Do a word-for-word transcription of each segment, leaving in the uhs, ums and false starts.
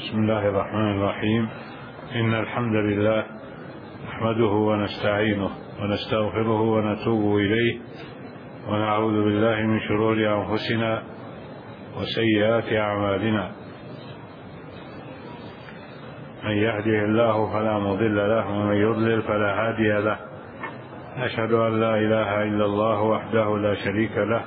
بسم الله الرحمن الرحيم. إن الحمد لله نحمده ونستعينه ونستغفره ونتوب إليه، ونعوذ بالله من شرور أنفسنا وسيئات أعمالنا. من يهده الله فلا مضل له، ومن يضلل فلا هادي له. أشهد أن لا إله إلا الله وحده لا شريك له،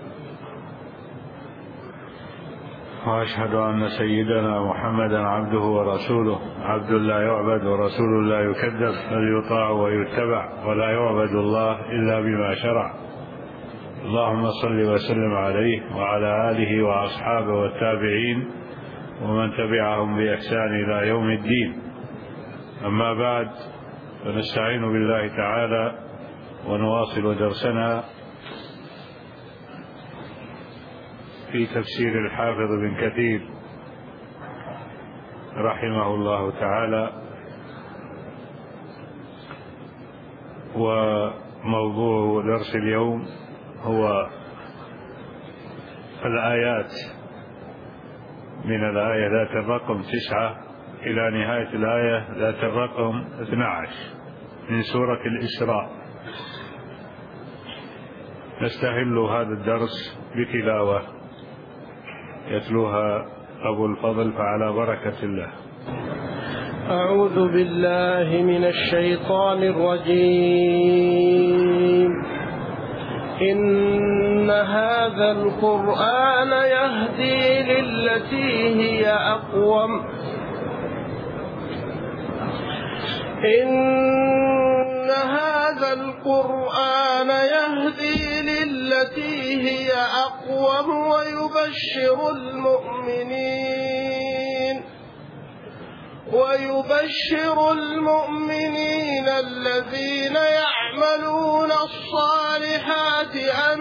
وأشهد أن سيدنا محمدا عبده ورسوله، عبد لا يعبد ورسول لا يكذب، بل يطاع ويتبع، ولا يعبد الله إلا بما شرع. اللهم صل وسلم عليه وعلى آله وأصحابه والتابعين ومن تبعهم بإحسان إلى يوم الدين. أما بعد، فنستعين بالله تعالى ونواصل درسنا في تفسير الحافظ بن كثير رحمه الله تعالى. وموضوع درس اليوم هو الآيات من الآية ذات الرقم تسعة إلى نهاية الآية ذات الرقم اثنى عشر من سورة الإسراء. نستهل هذا الدرس بتلاوة يتلوها أبو الفضل، فعلى بركة الله. أعوذ بالله من الشيطان الرجيم. إن هذا القرآن يهدي للتي هي أقوم إن هذا القرآن يهدي للتي هي أقوم ويبشر المؤمنين ويبشر المؤمنين الذين يعملون الصالحات أن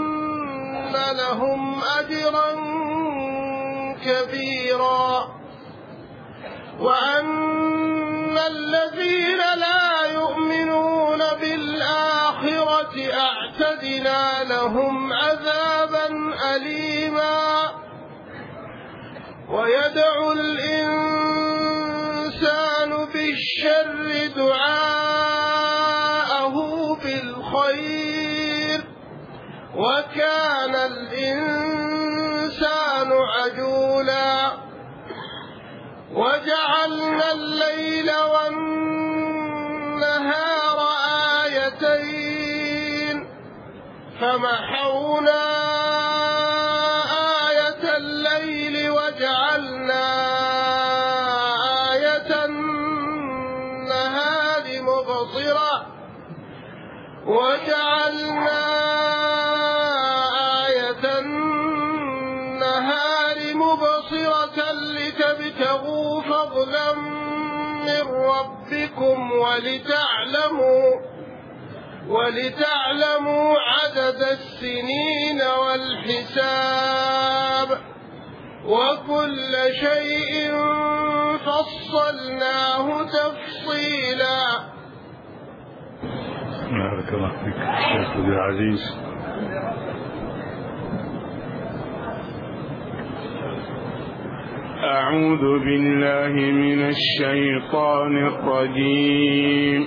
لهم أجرا كبيرا، وأن الذين لا يؤمنون بالآخرة أعتدنا لهم عذابا أليما. ويدعو الإنسان بالشر دعاءه بالخير، وكان الإنسان عجولا. وجعلنا الليل والنهار آيتين، فمحونا آية الليل وجعلنا آية النهار مبصرة وجعلنا آية النهار مبصرة لتبتغوا فضلا من ربكم ولتعلموا ولتعلموا عدد السنين والحساب، وكل شيء فصلناه تفصيلا. بارك الله فيك الشيخ عبد العزيز. أعوذ بالله من الشيطان الرجيم.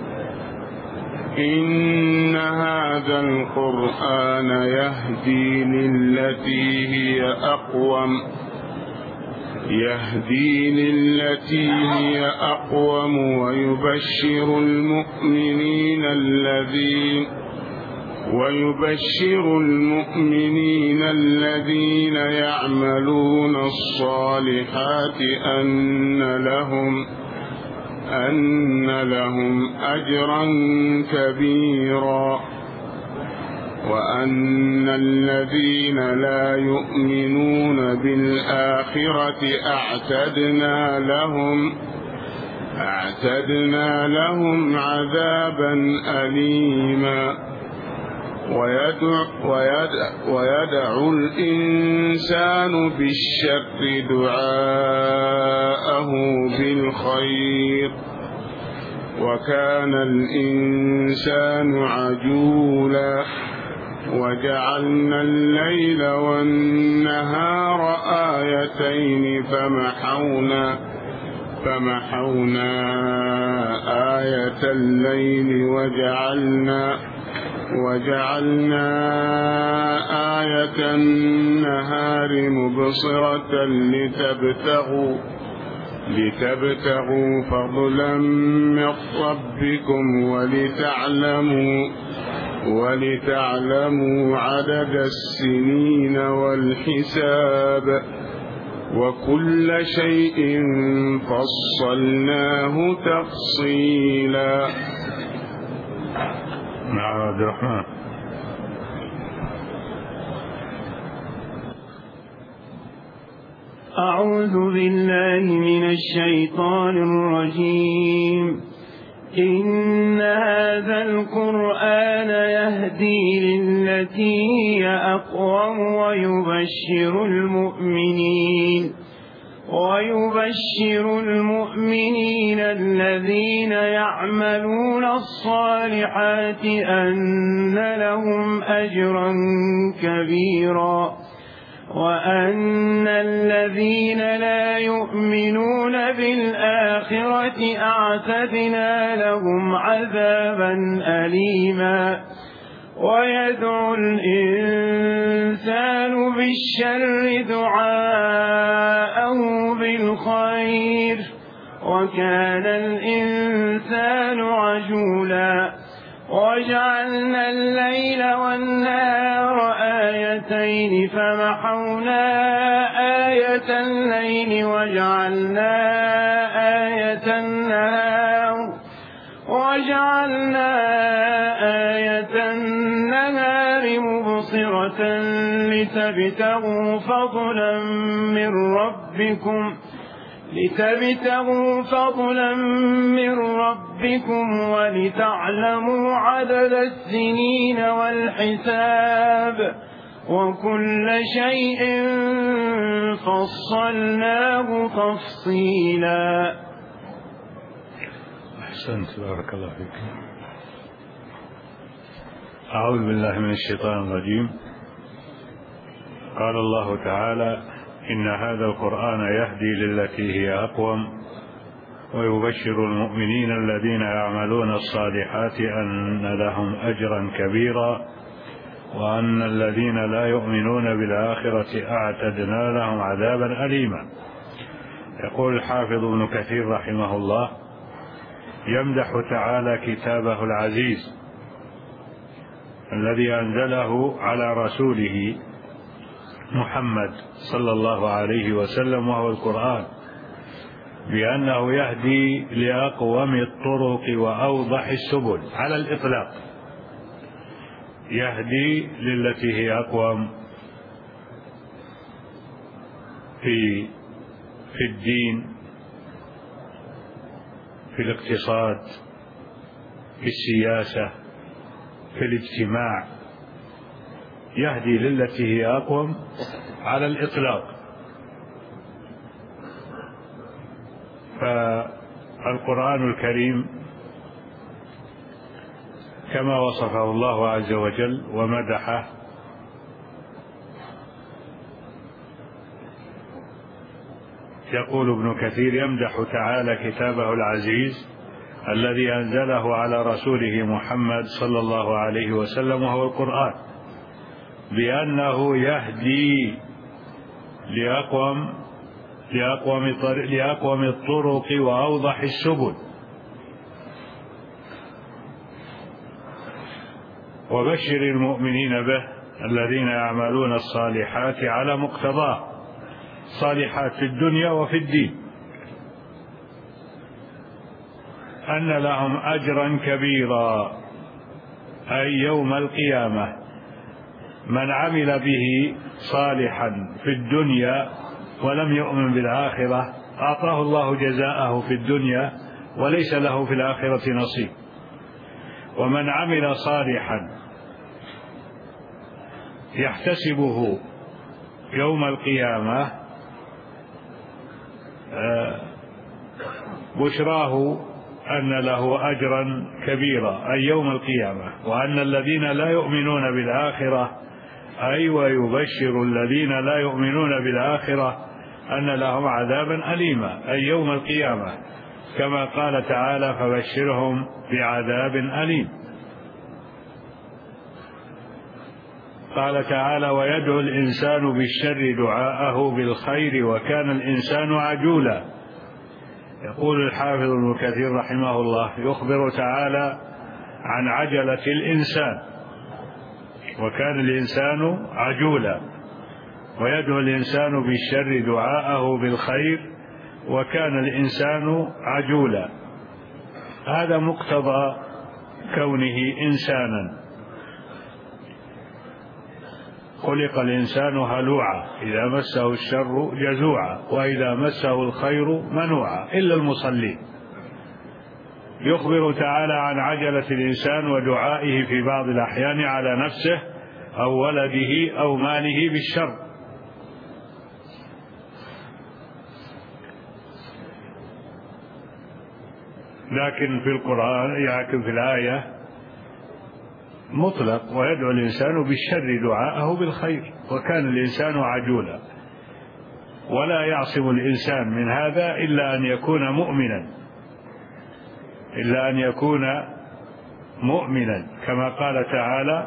إن هذا القرآن يهدي للتي هي أقوم يهدي للتي هي أقوم ويبشر المؤمنين الذين ويبشر المؤمنين الذين يعملون الصالحات أن لهم أن لهم أجرا كبيرا، وأن الذين لا يؤمنون بالآخرة أعتدنا لهم أعتدنا لهم عذابا أليما. ويدعو, ويدعو, ويدعو الإنسان بالشر دعاءه بالخير، وكان الإنسان عجولا. وجعلنا الليل والنهار آيتين فمحونا فمحونا آية الليل وجعلنا وجعلنا آية النهار مبصرة لتبتغوا لتبتغوا فضلا من ربكم ولتعلموا ولتعلموا عدد السنين والحساب وكل شيء فصلناه تفصيلا. نعم عبد الرحمن. أعوذ بالله من الشيطان الرجيم. إن هذا القرآن يهدي للتي هي أقوم ويبشر المؤمنين ويبشر المؤمنين الذين يعملون الصالحات أن لهم أجرا كبيرا وأن الذين لا يؤمنون بالآخرة أعتدنا لهم عذابا أليما. ويدعو الإنسان بالشر دعاءه بالخير وكان الإنسان عجولا. وجعلنا الليل والنهار آيتين فمحونا آية الليل وجعلنا آية النهار وجعلنا آية النهار مبصرة لتبتغوا فضلا من ربكم لتبتغوا فضلا من ربكم ولتعلموا عدد السنين والحساب وكل شيء فصلناه تفصيلا. أحسنت، بارك الله فيك. أعوذ بالله من الشيطان الرجيم. قال الله تعالى: إن هذا القرآن يهدي للتي هي أقوم ويبشر المؤمنين الذين يعملون الصالحات أن لهم أجرا كبيرا وأن الذين لا يؤمنون بالآخرة أعتدنا لهم عذابا أليما. يقول الحافظ ابن كثير رحمه الله: يمدح تعالى كتابه العزيز الذي أنزله على رسوله محمد صلى الله عليه وسلم وهو القرآن بأنه يهدي لأقوم الطرق وأوضح السبل على الإطلاق. يهدي للتي هي أقوم في في الدين، في الاقتصاد، في السياسة، في الاجتماع. يهدي للتي هي أقوم على الإطلاق. فالقرآن الكريم كما وصفه الله عز وجل ومدحه يقول ابن كثير: يمدح تعالى كتابه العزيز الذي أنزله على رسوله محمد صلى الله عليه وسلم وهو القرآن بأنه يهدي لأقوم لأقوم لأقوم الطرق وأوضح السبل. وبشر المؤمنين به الذين يعملون الصالحات على مقتضاه، صالحات في الدنيا وفي الدين، أن لهم أجرا كبيرا، أي يوم القيامة. من عمل به صالحا في الدنيا ولم يؤمن بالآخرة أعطاه الله جزاءه في الدنيا وليس له في الآخرة نصيب. ومن عمل صالحا يحتسبه يوم القيامة بشراه أن له أجرا كبيرا أي يوم القيامة، وأن الذين لا يؤمنون بالآخرة أي ويبشر الذين لا يؤمنون بالآخرة أن لهم عذابا أليما أي يوم القيامة، كما قال تعالى فبشرهم بعذاب أليم. قال تعالى ويدعو الإنسان بالشر دعاءه بالخير وكان الإنسان عجولا. يقول الحافظ ابن كثير رحمه الله يخبر تعالى عن عجلة الإنسان، وكان الإنسان عجولا، ويدعو الإنسان بالشر دعاءه بالخير وكان الإنسان عجولا. هذا مقتضى كونه إنسانا. خلق الإنسان هلوعا إذا مسه الشر جزوعا وإذا مسه الخير منوعا إلا المصلين. يخبر تعالى عن عجلة الإنسان ودعائه في بعض الأحيان على نفسه أو ولده أو ماله بالشر. لكن في القرآن لكن في الآية مطلق ويدعو الإنسان بالشر دعاءه بالخير وكان الإنسان عجولا. ولا يعصم الإنسان من هذا إلا أن يكون مؤمنا إلا أن يكون مؤمنا كما قال تعالى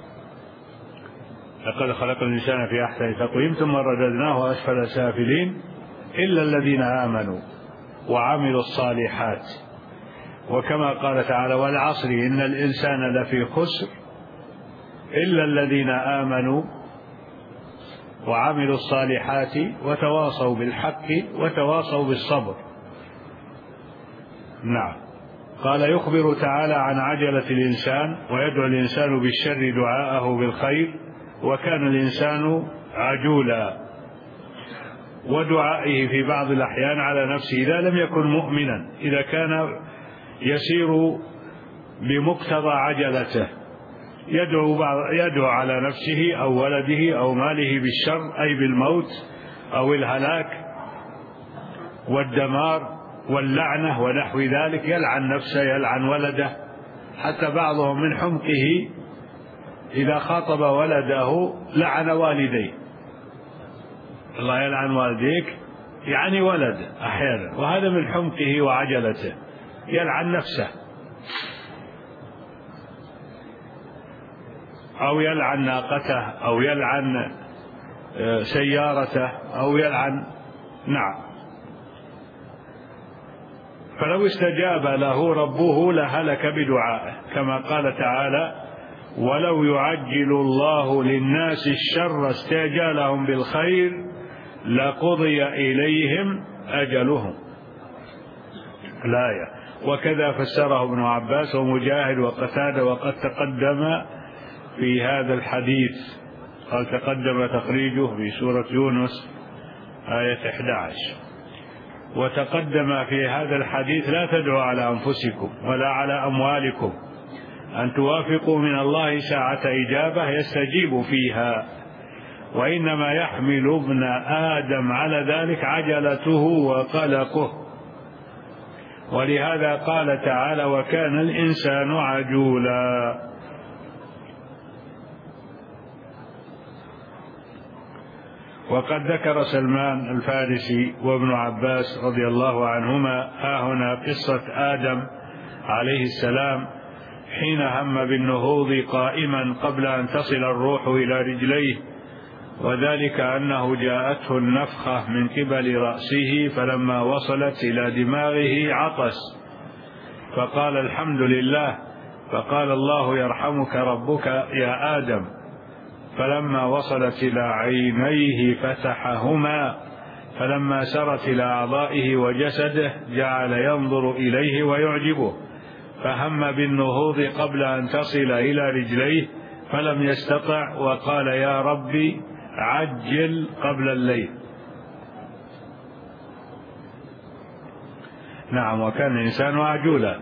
لقد خلق الإنسان في أحسن تقويم ثم رددناه أسفل سافلين إلا الذين آمنوا وعملوا الصالحات. وكما قال تعالى والعصر إن الإنسان لفي خسر إلا الذين آمنوا وعملوا الصالحات وتواصوا بالحق وتواصوا بالصبر. نعم. قال يخبر تعالى عن عجلة الإنسان ويدعو الإنسان بالشر دعاءه بالخير وكان الإنسان عجولا، ودعائه في بعض الأحيان على نفسه إذا لم يكن مؤمنا، إذا كان يسير بمقتضى عجلته يدعو, يدعو على نفسه أو ولده أو ماله بالشر أي بالموت أو الهلاك والدمار واللعنة ونحو ذلك، يلعن نفسه يلعن ولده، حتى بعضهم من حمقه إذا خاطب ولده لعن والديه، الله يلعن والديك يعني ولد أحيانا، وهذا من حمقه وعجلته يلعن نفسه أو يلعن ناقته أو يلعن سيارته أو يلعن. نعم. فلو استجاب له ربه لهلك بدعائه كما قال تعالى ولو يعجل الله للناس الشر استعجالهم بالخير لقضي إليهم أجلهم الآية. وكذا فسره ابن عباس ومجاهد وقتادة وقد تقدم في هذا الحديث، قال تقدم تخريجه في سورة يونس آية أحد عشر. وتقدم في هذا الحديث لا تدعوا على أنفسكم ولا على أموالكم أن توافقوا من الله ساعة إجابة يستجيب فيها، وإنما يحمل ابن آدم على ذلك عجلته وقلقه. ولهذا قال تعالى وكان الإنسان عجولا. وقد ذكر سلمان الفارسي وابن عباس رضي الله عنهما ها هنا قصة آدم عليه السلام حين هم بالنهوض قائما قبل أن تصل الروح إلى رجليه، وذلك أنه جاءته النفخة من قبل رأسه فلما وصلت إلى دماغه عطس فقال الحمد لله، فقال الله يرحمك ربك يا آدم، فلما وصلت إلى عينيه فتحهما فلما سرت إلى أعضائه وجسده جعل ينظر إليه ويعجبه، فهم بالنهوض قبل أن تصل إلى رجليه فلم يستطع وقال يا ربي عجل قبل الليل. نعم. وكان الإنسان عجولا.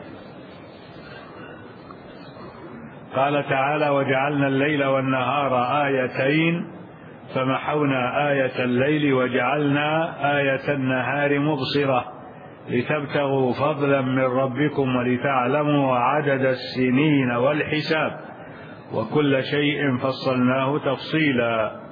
قال تعالى وجعلنا الليل والنهار آيتين فمحونا آية الليل وجعلنا آية النهار مبصرة لتبتغوا فضلا من ربكم ولتعلموا عدد السنين والحساب وكل شيء فصلناه تفصيلا.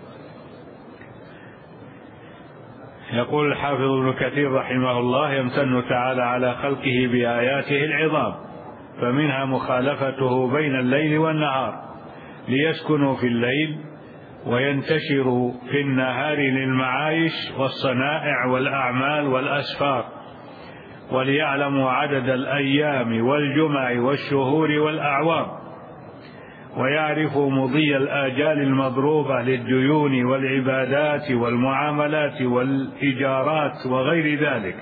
يقول الحافظ ابن كثير رحمه الله: يمتن تعالى على خلقه بآياته العظام، فمنها مخالفته بين الليل والنهار ليسكنوا في الليل وينتشروا في النهار للمعايش والصنائع والأعمال والأسفار، وليعلموا عدد الأيام والجمع والشهور والأعوام، ويعرفوا مضي الآجال المضروبة للديون والعبادات والمعاملات والإيجارات وغير ذلك.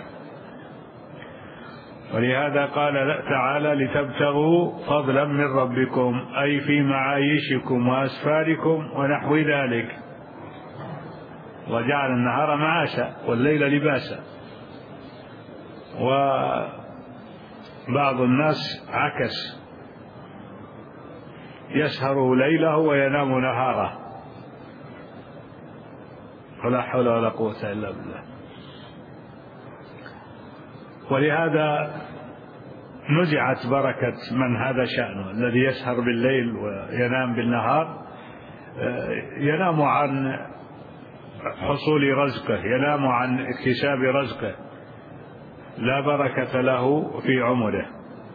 ولهذا قال تعالى: لتبتغوا فضلا من ربكم، أي في معايشكم وأسفاركم ونحو ذلك. وجعل النهار معاشا والليل لباسا. وبعض الناس عكس، يسهر ليله وينام نهاره، ولا حول ولا قوة إلا بالله. ولهذا نزعت بركة من هذا شأنه، الذي يسهر بالليل وينام بالنهار. ينام عن حصول رزقه، ينام عن اكتساب رزقه، لا بركة له في عمره.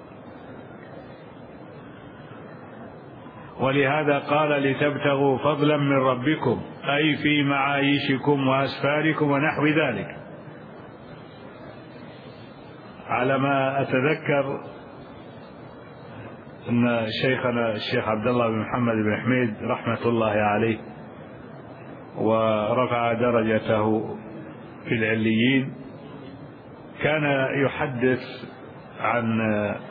ولهذا قال: لتبتغوا فضلا من ربكم، أي في معايشكم وأسفاركم ونحو ذلك. على ما أتذكر أن شيخنا الشيخ عبد الله بن محمد بن حميد رحمة الله عليه ورفع درجته في العليين كان يحدث عن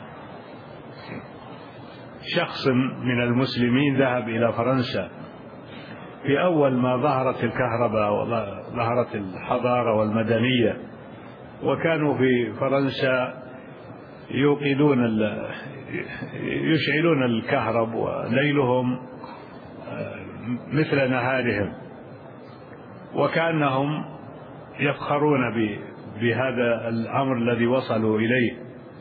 شخص من المسلمين ذهب إلى فرنسا في أول ما ظهرت الكهرباء وظهرت الحضارة والمدنية، وكانوا في فرنسا يوقدون يشعلون الكهرب وليلهم مثل نهارهم، وكأنهم يفخرون بهذا الأمر الذي وصلوا إليه.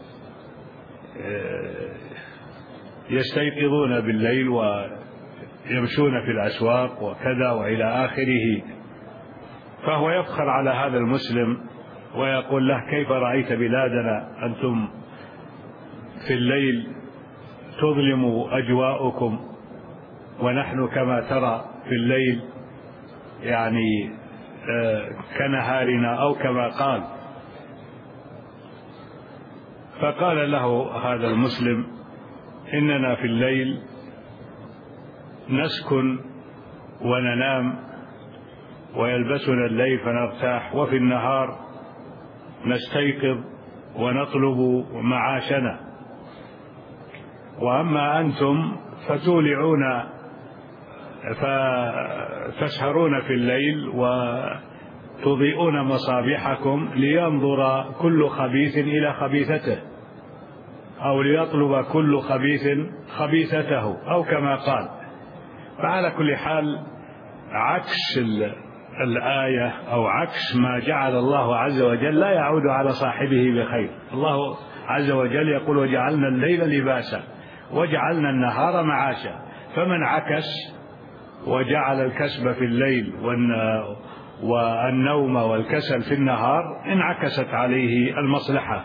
يستيقظون بالليل ويمشون في الأسواق وكذا وإلى آخره. فهو يفخر على هذا المسلم ويقول له: كيف رأيت بلادنا أنتم في الليل تظلم أجواؤكم، ونحن كما ترى في الليل يعني كنهارنا أو كما قال. فقال له هذا المسلم: إننا في الليل نسكن وننام ويلبسنا الليل فنرتاح، وفي النهار نستيقظ ونطلب معاشنا، وأما أنتم فتولعون فتسهرون في الليل وتضيئون مصابيحكم لينظر كل خبيث إلى خبيثته، أو ليطلب كل خبيث خبيثته، أو كما قال. فعلى كل حال عكس الآية أو عكس ما جعل الله عز وجل لا يعود على صاحبه بخير. الله عز وجل يقول: وجعلنا الليل لباسا وجعلنا النهار معاشا. فمن عكس وجعل الكسب في الليل والنوم والكسل في النهار انعكست عليه المصلحة.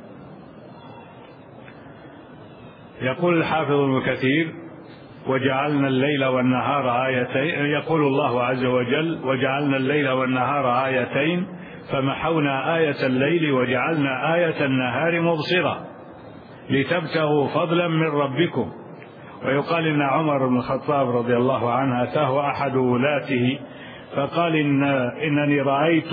يقول الحافظ ابن كثير: وجعلنا الليل والنهار آيتين. يقول الله عز وجل: وجعلنا الليل والنهار آيتين فمحونا آية الليل وجعلنا آية النهار مبصرة لتبتغوا فضلا من ربكم. ويقال إن عمر بن الخطاب رضي الله عنه أتاه أحد ولاته فقال: إن إنني رأيت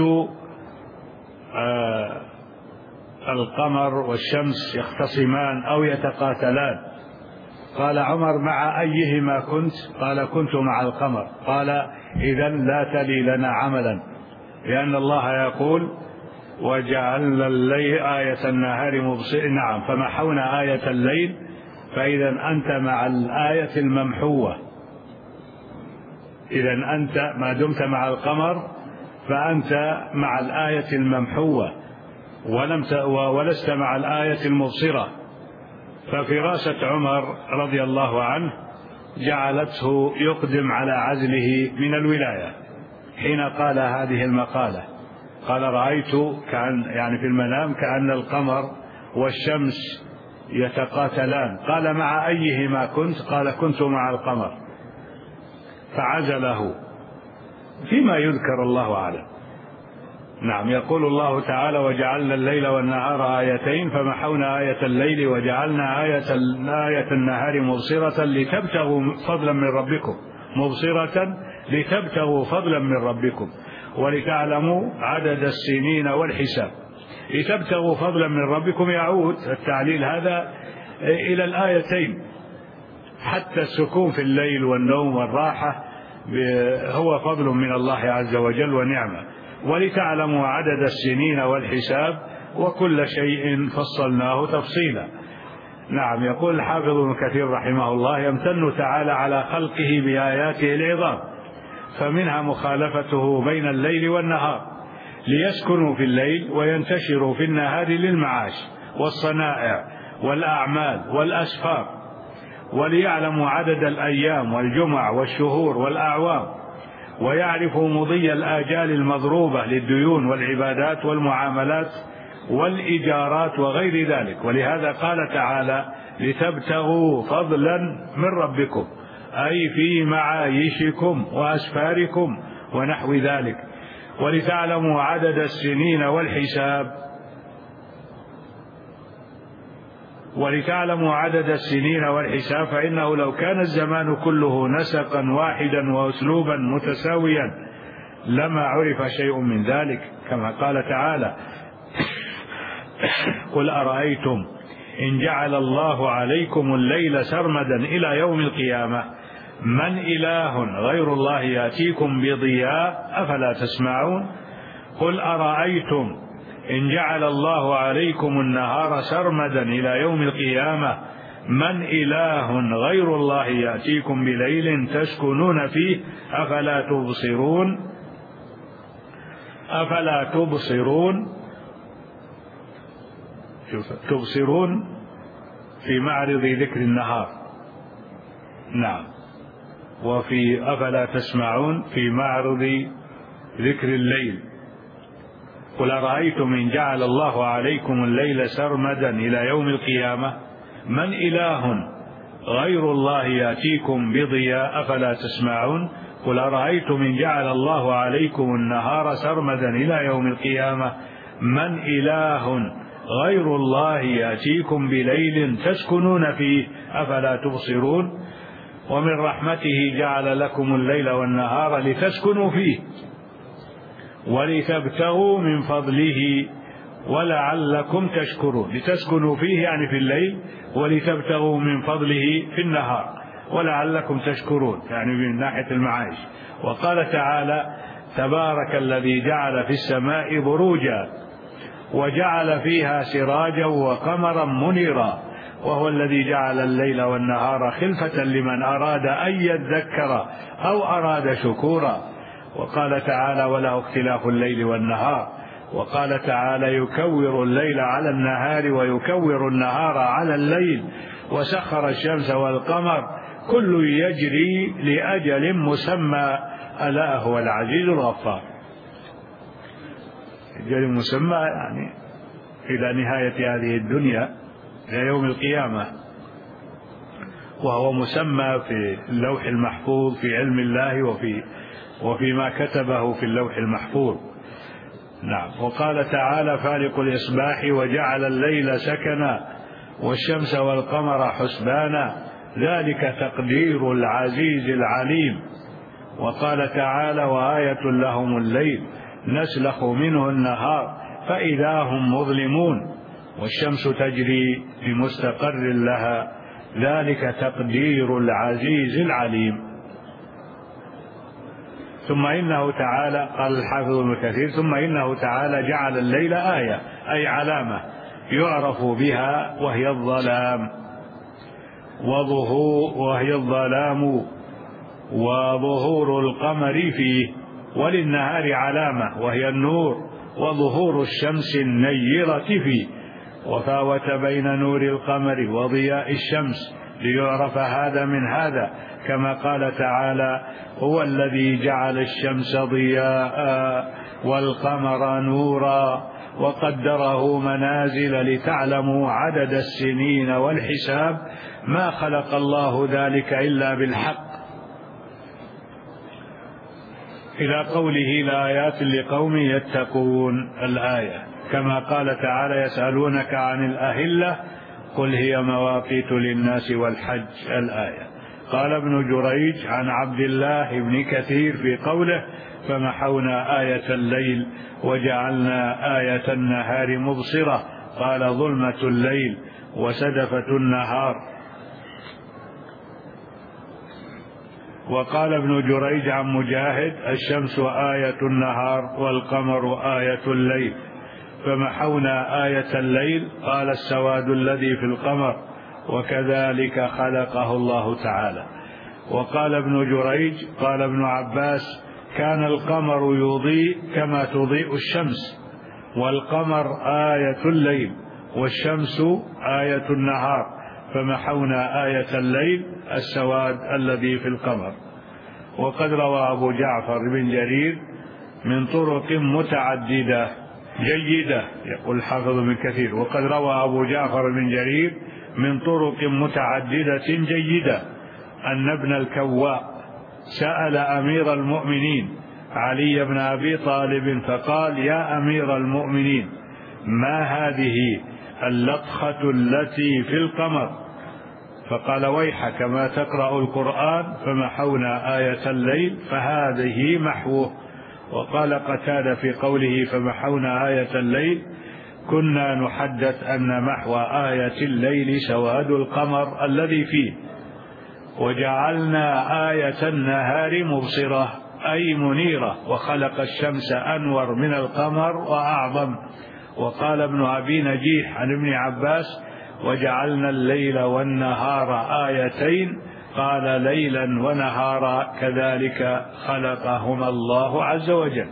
آه القمر والشمس يختصمان أو يتقاتلان. قال عمر: مع أيهما كنت؟ قال: كنت مع القمر. قال: إذن لا تلي لنا عملا، لأن الله يقول: وجعلنا الليل آية النهار مبصرة. نعم، فمحونا آية الليل، فإذا أنت مع الآية الممحوة. إذا أنت ما دمت مع القمر فأنت مع الآية الممحوة. ولم ولست مع الآية المبصرة. ففراسة عمر رضي الله عنه جعلته يقدم على عزله من الولاية حين قال هذه المقالة. قال رأيت كأن يعني في المنام كأن القمر والشمس يتقاتلان. قال مع أيهما كنت؟ قال كنت مع القمر. فعزله فيما يذكر الله أعلم. نعم. يقول الله تعالى وجعلنا الليل والنهار آيتين فمحونا آية الليل وجعلنا آية, آية النهار مبصرة لتبتغوا فضلا من ربكم مبصرة لتبتغوا فضلا من ربكم ولتعلموا عدد السنين والحساب. لتبتغوا فضلا من ربكم يعود التعليل هذا إلى الآيتين. حتى السكون في الليل والنوم والراحة هو فضل من الله عز وجل ونعمة. ولتعلموا عدد السنين والحساب وكل شيء فصلناه تفصيلا. نعم. يقول الحافظ ابن كثير رحمه الله يمتن تعالى على خلقه بآياته العظام فمنها مخالفته بين الليل والنهار ليسكنوا في الليل وينتشروا في النهار للمعاش والصنائع والأعمال والأسفار وليعلموا عدد الأيام والجمع والشهور والأعوام ويعرفوا مضي الآجال المضروبة للديون والعبادات والمعاملات والإيجارات وغير ذلك. ولهذا قال تعالى لتبتغوا فضلا من ربكم أي في معايشكم وأسفاركم ونحو ذلك. ولتعلموا عدد السنين والحساب ولتعلموا عدد السنين والحساب فإنه لو كان الزمان كله نسقا واحدا وأسلوبا متساويا لما عرف شيء من ذلك كما قال تعالى قل أرأيتم إن جعل الله عليكم الليل سرمدا إلى يوم القيامة من إله غير الله يأتيكم بضياء أفلا تسمعون. قل أرأيتم إن جعل الله عليكم النهار سرمدا إلى يوم القيامة من إله غير الله يأتيكم بليل تسكنون فيه أفلا تبصرون أفلا تبصرون تبصرون في معرض ذكر النهار. نعم. وفي أفلا تسمعون في معرض ذكر الليل. قل أرأيتم إن جعل الله عليكم الليل سرمدا إلى يوم القيامة من إله غير الله يأتيكم بضياء أفلا تسمعون. قل أرأيتم إن جعل الله عليكم النهار سرمدا إلى يوم القيامة من إله غير الله يأتيكم بليل تسكنون فيه أفلا تبصرون. ومن رحمته جعل لكم الليل والنهار لتسكنوا فيه ولتبتغوا من فضله ولعلكم تشكرون. لتسكنوا فيه يعني في الليل ولتبتغوا من فضله في النهار ولعلكم تشكرون يعني من ناحية المعايش. وقال تعالى تبارك الذي جعل في السماء بروجا وجعل فيها سراجا وقمرا منيرا وهو الذي جعل الليل والنهار خلفة لمن أراد أن يذكر أو أراد شكورا. وقال تعالى وله اختلاف الليل والنهار. وقال تعالى يكور الليل على النهار ويكور النهار على الليل وسخر الشمس والقمر كل يجري لأجل مسمى ألا هو العزيز الغفار. أجل مسمى يعني إلى نهاية هذه الدنيا إلى يوم القيامة وهو مسمى في اللوح المحفوظ في علم الله وفي وفيما كتبه في اللوح المحفوظ. نعم. وقال تعالى فالق الإصباح وجعل الليل سكنا والشمس والقمر حسبانا ذلك تقدير العزيز العليم. وقال تعالى وآية لهم الليل نسلخ منه النهار فإذا هم مظلمون والشمس تجري لمستقر لها ذلك تقدير العزيز العليم. ثم إنه تعالى قال الحافظ ابن كثير ثم إنه تعالى جعل الليل آية أي علامة يعرف بها وهي الظلام وظهور وهي الظلام وظهور القمر فيه وللنهار علامة وهي النور وظهور الشمس النيرة فيه، وفاوت بين نور القمر وضياء الشمس ليعرف هذا من هذا، كما قال تعالى: هو الذي جعل الشمس ضياء والقمر نورا وقدره منازل لتعلموا عدد السنين والحساب ما خلق الله ذلك إلا بالحق، إلى قوله: لآيات لقوم يتقون الآية. كما قال تعالى: يسألونك عن الأهلة قل هي مواقيت للناس والحج الآية. قال ابن جريج عن عبد الله بن كثير في قوله: فمحونا آية الليل وجعلنا آية النهار مبصرة، قال: ظلمة الليل وسدفة النهار. وقال ابن جريج عن مجاهد: الشمس آية النهار والقمر آية الليل، فمحونا آية الليل، قال: السواد الذي في القمر، وكذلك خلقه الله تعالى. وقال ابن جريج: قال ابن عباس: كان القمر يضيء كما تضيء الشمس، والقمر آية الليل والشمس آية النهار، فمحونا آية الليل السواد الذي في القمر. وقد روى أبو جعفر بن جرير من طرق متعددة جيدة، يقول الحافظ بن كثير: وقد روى أبو جعفر بن جرير من طرق متعددة جيدة أن ابن الكواء سأل أمير المؤمنين علي بن أبي طالب فقال: يا أمير المؤمنين، ما هذه اللطخة التي في القمر؟ فقال: ويحك، ما تقرأ القرآن؟ فمحونا آية الليل فهذه محوه. وقال قتادة في قوله: فمحونا آية الليل: كنا نحدث أن محو آية الليل سواد القمر الذي فيه، وجعلنا آية النهار مبصرة أي منيرة، وخلق الشمس أنور من القمر وأعظم. وقال ابن أبي نجيح عن ابن عباس: وجعلنا الليل والنهار آيتين، قال: ليلا ونهارا كذلك خلقهما الله عز وجل.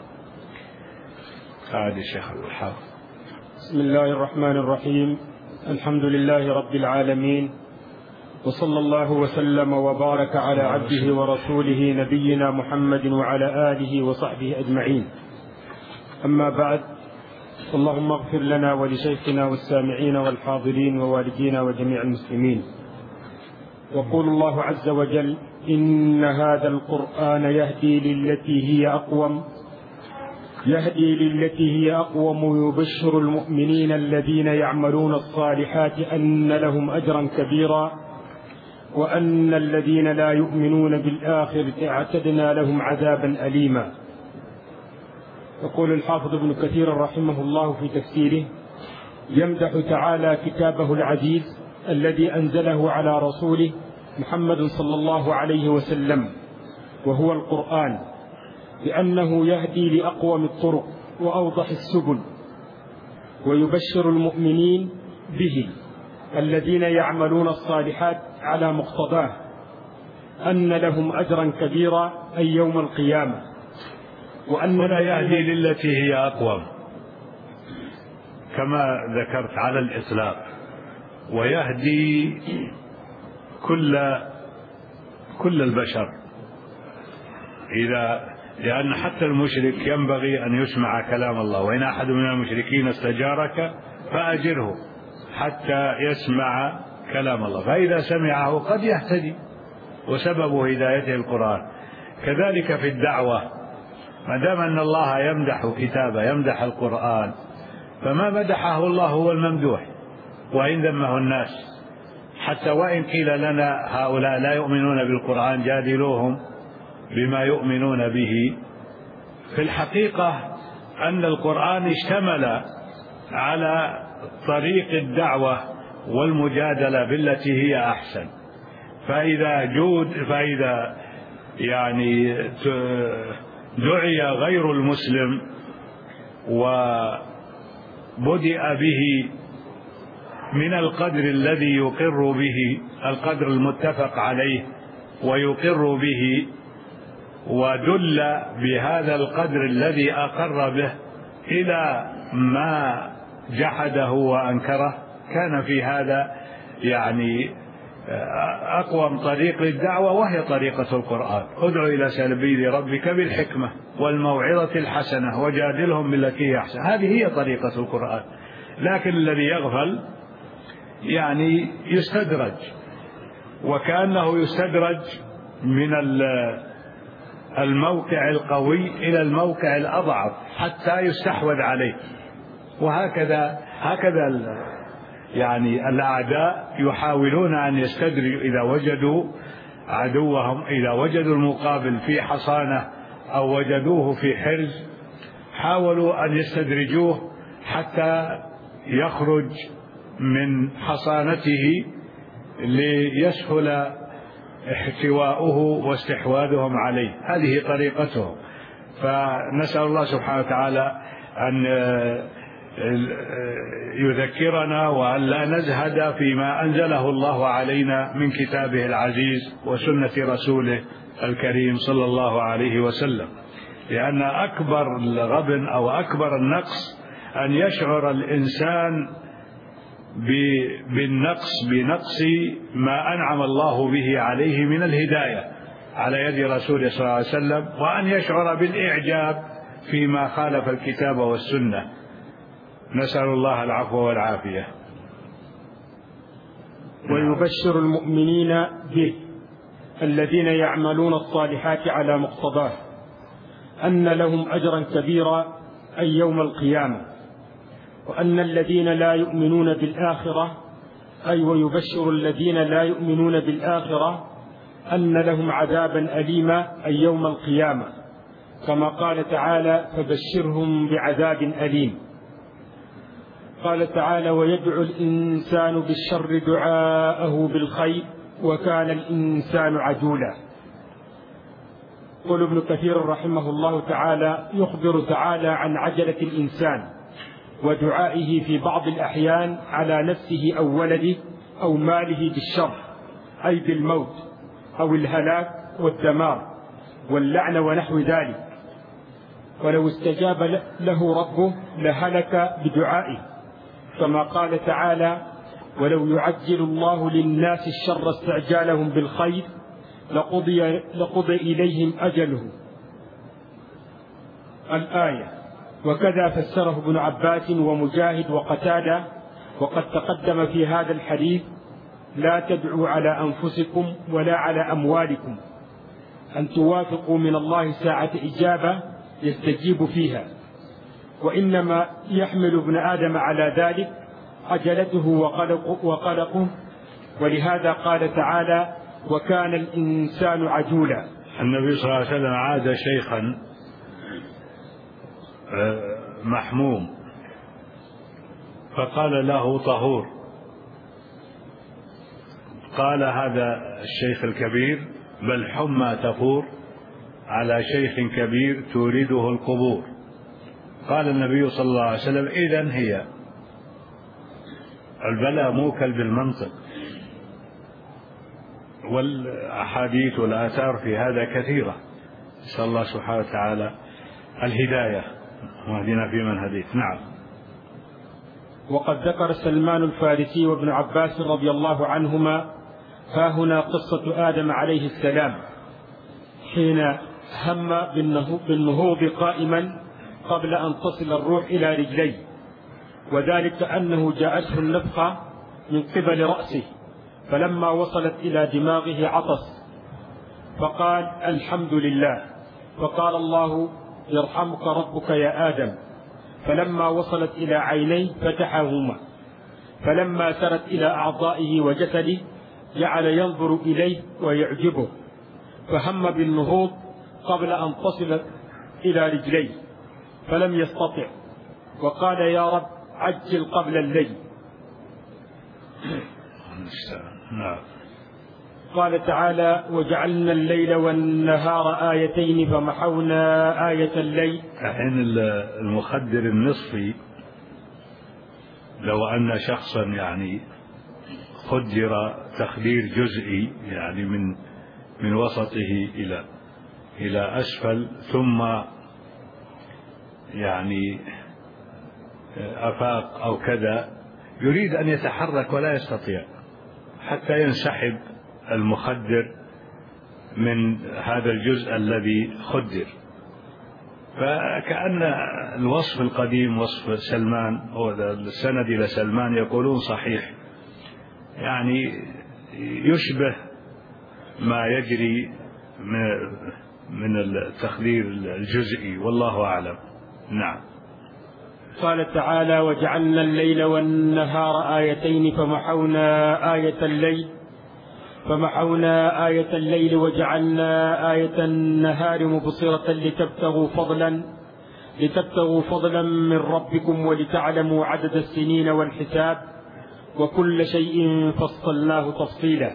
هذا الشيخ الحافظ. بسم الله الرحمن الرحيم. الحمد لله رب العالمين، وصلى الله وسلم وبارك على عبده ورسوله نبينا محمد وعلى آله وصحبه أجمعين. أما بعد، اللهم اغفر لنا ولشيخنا والسامعين والحاضرين ووالدينا وجميع المسلمين. يقول الله عز وجل: إن هذا القرآن يهدي للتي هي أقوم يهدي للتي هي أقوم ويبشر المؤمنين الذين يعملون الصالحات أن لهم أجرا كبيرا، وأن الذين لا يؤمنون بالآخرة اعتدنا لهم عذابا أليما. يقول الحافظ ابن كثير رحمه الله في تفسيره: يمدح تعالى كتابه العزيز الذي أنزله على رسوله محمد صلى الله عليه وسلم، وهو القرآن، بأنه يهدي لأقوم الطرق وأوضح السبل، ويبشر المؤمنين به الذين يعملون الصالحات على مقتضاه أن لهم أجرا كبيرا أي يوم القيامة، وأن لا يهدي للتي هي أقوم كما ذكرت على الإطلاق، ويهدي كل كل البشر، إذا لأن حتى المشرك ينبغي أن يسمع كلام الله، وإن أحد من المشركين استجارك فأجره حتى يسمع كلام الله، فإذا سمعه قد يهتدي، وسبب هدايته القرآن. كذلك في الدعوة، ما دام أن الله يمدح كتابه يمدح القرآن، فما مدحه الله هو الممدوح، وإن ذمه الناس. حتى وإن قيل لنا هؤلاء لا يؤمنون بالقرآن جادلوهم بما يؤمنون به، في الحقيقة أن القرآن اشتمل على طريق الدعوة والمجادلة بالتي هي أحسن. فإذا جود فإذا يعني دعي غير المسلم وبدأ به من القدر الذي يقر به، القدر المتفق عليه ويقر به، ودل بهذا القدر الذي أقر به إلى ما جحده وأنكره، كان في هذا يعني أقوم طريق للدعوة، وهي طريقة القرآن. ادع إلى سبيل ربك بالحكمة والموعظة الحسنة وجادلهم بالتي هي أحسن. هذه هي طريقة القرآن. لكن الذي يغفل يعني يستدرج، وكأنه يستدرج من الموقع القوي إلى الموقع الأضعف حتى يستحوذ عليه. وهكذا هكذا يعني الأعداء يحاولون أن يستدرجوا إذا وجدوا عدوهم، إذا وجدوا المقابل في حصانة أو وجدوه في حرز، حاولوا أن يستدرجوه حتى يخرج من حصانته ليسهل احتواؤه واستحواذهم عليه. هذه طريقتهم. فنسأل الله سبحانه وتعالى أن يذكرنا وأن لا نزهد فيما أنزله الله علينا من كتابه العزيز وسنة رسوله الكريم صلى الله عليه وسلم، لأن أكبر الغبن أو أكبر النقص أن يشعر الإنسان بالنقص بنقص ما أنعم الله به عليه من الهداية على يد رسوله صلى الله عليه وسلم، وأن يشعر بالإعجاب فيما خالف الكتاب والسنة. نسأل الله العفو والعافية. ويبشر المؤمنين به الذين يعملون الصالحات على مقتضاه أن لهم أجرا كبيرا أي يوم القيامة، وأن الذين لا يؤمنون بالآخرة أي ويبشر الذين لا يؤمنون بالآخرة أن لهم عذابا أليما أي يوم القيامة، كما قال تعالى فبشرهم بعذاب أليم. قال تعالى ويدعو الإنسان بالشر دعاءه بالخير وكان الإنسان عجولا. قال ابن كثير رحمه الله تعالى يخبر تعالى عن عجلة الإنسان ودعائه في بعض الأحيان على نفسه أو ولده أو ماله بالشر أي بالموت أو الهلاك والدمار واللعنة ونحو ذلك، ولو استجاب له ربه لهلك بدعائه، كما قال تعالى ولو يعجل الله للناس الشر استعجالهم بالخير لقضي, لقضي إليهم أجله الآية. وكذا فسره ابن عباس ومجاهد وقتادة، وقد تقدم في هذا الحديث لا تدعوا على أنفسكم ولا على أموالكم، أن توافقوا من الله ساعة إجابة يستجيب فيها، وإنما يحمل ابن آدم على ذلك عجلته وقلقه, وقلقه ولهذا قال تعالى وكان الإنسان عجولا. النبي صلى الله عليه وسلم عاد شيخا محموم فقال له طهور، قال هذا الشيخ الكبير بل حمى تفور على شيخ كبير تورده القبور. قال النبي صلى الله عليه وسلم إذن هي البلاء موكل بالمنطق، والأحاديث والآثار في هذا كثيرة. نسأل الله سبحانه وتعالى الهداية واهدنا فيمن هديت. نعم. وقد ذكر سلمان الفارسي وابن عباس رضي الله عنهما ها هنا قصة آدم عليه السلام حين هم بالنهوض قائما قبل أن تصل الروح إلى رجليه، وذلك أنه جاءته النفخة من قبل رأسه، فلما وصلت إلى دماغه عطس فقال الحمد لله، فقال الله يرحمك ربك يا آدم، فلما وصلت إلى عينيه فتحهما، فلما سرت إلى أعضائه وجسده جعل ينظر إليه ويعجبه، فهم بالنهوض قبل أن تصل إلى رجليه فلم يستطع، وقال يا رب عجل قبل الليل. قال تعالى وجعلنا الليل والنهار آيتين فمحونا آية الليل. الحين المخدر النصفي لو أن شخصا يعني خدر تخدير جزئي يعني من من وسطه إلى إلى أسفل ثم يعني أفاق أو كذا، يريد أن يتحرك ولا يستطيع حتى ينسحب المخدر من هذا الجزء الذي خدر. فكأن الوصف القديم وصف سلمان أو السند إلى سلمان يقولون صحيح، يعني يشبه ما يجري من التخدير الجزئي، والله أعلم. نعم. قال تعالى: وجعلنا الليل والنهار آيتين فمحونا آية الليل فمحونا آية الليل وجعلنا آية النهار مبصرة لتبتغوا فضلا لتبتغوا فضلا من ربكم ولتعلموا عدد السنين والحساب وكل شيء فصلناه تفصيلا.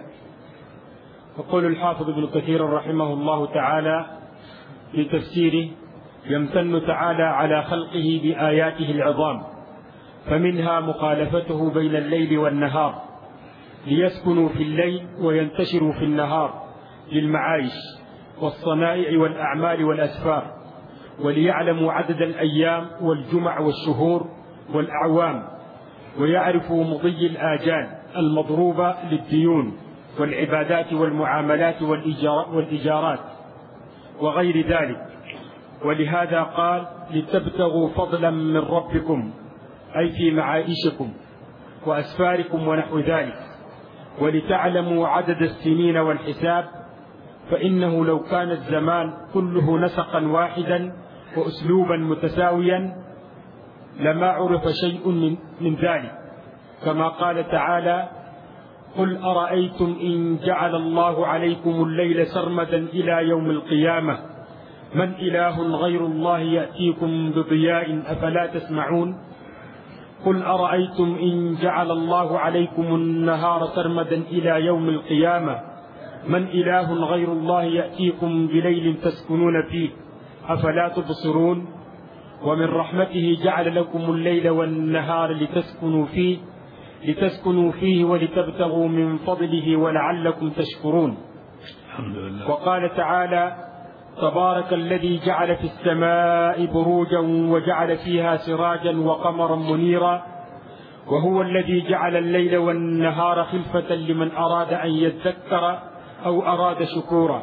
يقول الحافظ ابن كثير رحمه الله تعالى في تفسيره: يمتن تعالى على خلقه بآياته العظام، فمنها مخالفته بين الليل والنهار ليسكنوا في الليل وينتشروا في النهار للمعايش والصنائع والأعمال والأسفار، وليعلموا عدد الأيام والجمع والشهور والأعوام، ويعرفوا مضي الآجال المضروبة للديون والعبادات والمعاملات والإيجارات وغير ذلك. ولهذا قال: لتبتغوا فضلا من ربكم، أي في معايشكم وأسفاركم ونحو ذلك، ولتعلموا عدد السنين والحساب، فإنه لو كان الزمان كله نسقا واحدا وأسلوبا متساويا لما عرف شيء من, من ذلك، كما قال تعالى: قل أرأيتم إن جعل الله عليكم الليل سرمدا إلى يوم القيامة من إله غير الله يأتيكم بضياء أفلا تسمعون. قل أرأيتم إن جعل الله عليكم النهار سرمدا إلى يوم القيامة من إله غير الله يأتيكم بليل تسكنون فيه أفلا تبصرون. ومن رحمته جعل لكم الليل والنهار لتسكنوا فيه لتسكنوا فيه ولتبتغوا من فضله ولعلكم تشكرون. الحمد لله. وقال تعالى: تبارك الذي جعل في السماء بروجا وجعل فيها سراجا وقمرا منيرا وهو الذي جعل الليل والنهار خلفة لمن أراد أن يذكر أو أراد شكورا.